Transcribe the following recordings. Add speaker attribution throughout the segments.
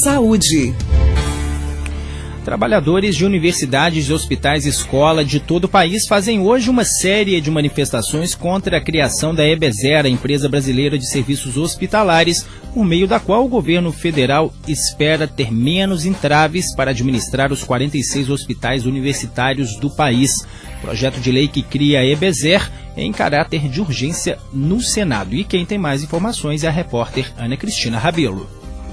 Speaker 1: Saúde. Trabalhadores de universidades, hospitais e escola de todo o país fazem hoje uma série de manifestações contra a criação da EBSER, a Empresa Brasileira de Serviços Hospitalares, por meio da qual o governo federal espera ter menos entraves para administrar os 46 hospitais universitários do país. Projeto de lei que cria a EBSER em caráter de urgência no Senado. E quem tem mais informações é a repórter Ana Cristina Rabelo.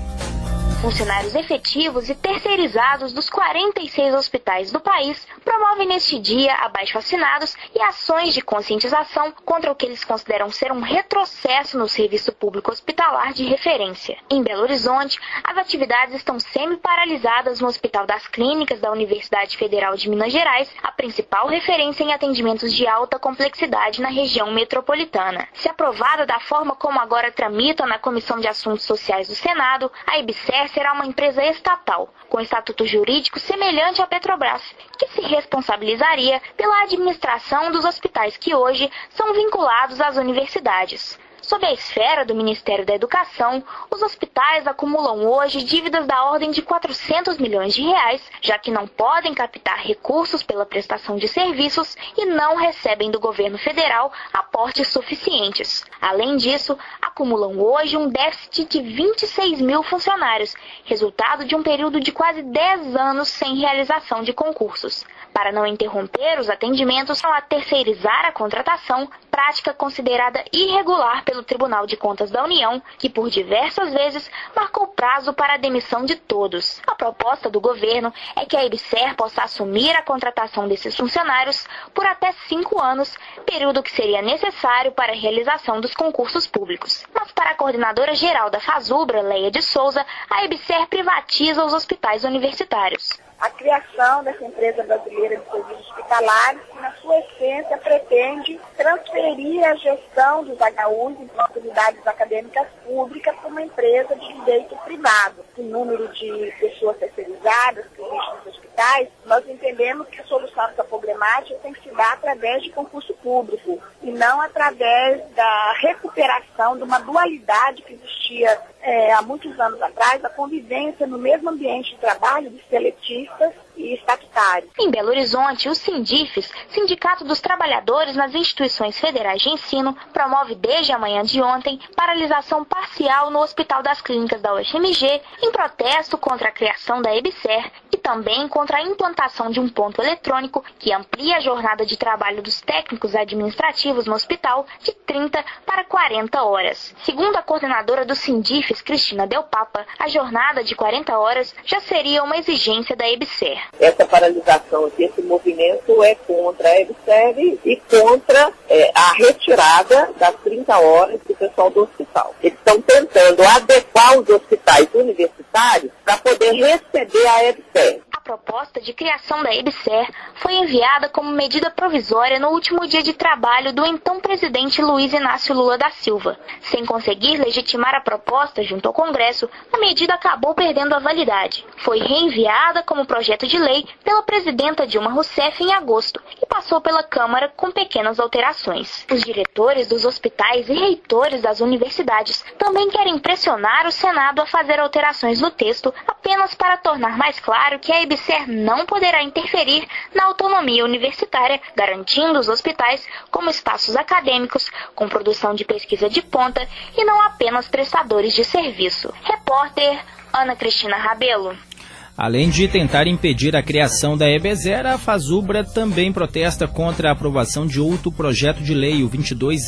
Speaker 2: Funcionários efetivos e terceirizados dos 46 hospitais do país promovem neste dia abaixo-assinados e ações de conscientização contra o que eles consideram ser um retrocesso no serviço público hospitalar de referência. Em Belo Horizonte, as atividades estão semi-paralisadas no Hospital das Clínicas da Universidade Federal de Minas Gerais, a principal referência em atendimentos de alta complexidade na região metropolitana. Se aprovada da forma como agora tramita na Comissão de Assuntos Sociais do Senado, a EBSER será uma empresa estatal, com estatuto jurídico semelhante à Petrobras, que se responsabilizaria pela administração dos hospitais que hoje são vinculados às universidades. Sob a esfera do Ministério da Educação, os hospitais acumulam hoje dívidas da ordem de 400 milhões de reais, já que não podem captar recursos pela prestação de serviços e não recebem do governo federal aportes suficientes. Além disso, acumulam hoje um déficit de 26 mil funcionários, resultado de um período de quase 10 anos sem realização de concursos. Para não interromper os atendimentos, a terceirizar a contratação, prática considerada irregular pelo Tribunal de Contas da União, que por diversas vezes marcou prazo para a demissão de todos. A proposta do governo é que a EBSER possa assumir a contratação desses funcionários por até 5 anos, período que seria necessário para a realização dos concursos públicos. Mas para a coordenadora geral da FASUBRA, Leia de Souza, a EBSER privatiza os hospitais universitários.
Speaker 3: A criação dessa empresa brasileira de serviços hospitalares, que na sua essência pretende transferir a gestão dos HUs e unidades acadêmicas públicas para uma empresa de direito privado. O número de pessoas terceirizadas que existem nos hospitais, nós entendemos que a solução dessa problemática tem que se dar através de concurso público e não através da recuperação de uma dualidade que existia há muitos anos atrás, a convivência no mesmo ambiente de trabalho de seletistas e estatutários.
Speaker 2: Em Belo Horizonte, o SINDIFES, Sindicato dos Trabalhadores nas Instituições Federais de Ensino, promove desde a manhã de ontem paralisação parcial no Hospital das Clínicas da UFMG, em protesto contra a criação da EBSER e também contra a implantação de um ponto eletrônico que amplia a jornada de trabalho dos técnicos administrativos no hospital de 30 para 40 horas. Segundo a coordenadora do SINDIFES, Cristina Del Papa, a jornada de 40 horas já seria uma exigência da EBSER.
Speaker 4: Essa paralisação, esse movimento é contra a EBSER e contra a retirada das 30 horas do pessoal do hospital. Eles estão tentando adequar os hospitais universitários para poder receber a EBSER.
Speaker 2: A proposta de criação da EBSER foi enviada como medida provisória no último dia de trabalho do então presidente Luiz Inácio Lula da Silva. Sem conseguir legitimar a proposta junto ao Congresso, a medida acabou perdendo a validade. Foi reenviada como projeto de lei pela presidenta Dilma Rousseff em agosto e passou pela Câmara com pequenas alterações. Os diretores dos hospitais e reitores das universidades também querem pressionar o Senado a fazer alterações no texto apenas para tornar mais claro que a EBSER não poderá interferir na autonomia universitária, garantindo os hospitais como espaços acadêmicos, com produção de pesquisa de ponta e não apenas prestadores de serviço. Repórter Ana Cristina Rabelo.
Speaker 1: Além de tentar impedir a criação da EBSER, a FASUBRA também protesta contra a aprovação de outro projeto de lei, o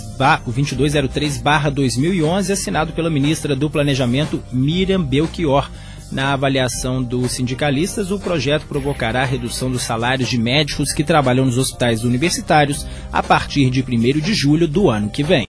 Speaker 1: 2203/2011, assinado pela ministra do Planejamento, Miriam Belchior. Na avaliação dos sindicalistas, o projeto provocará a redução dos salários de médicos que trabalham nos hospitais universitários a partir de 1º de julho do ano que vem.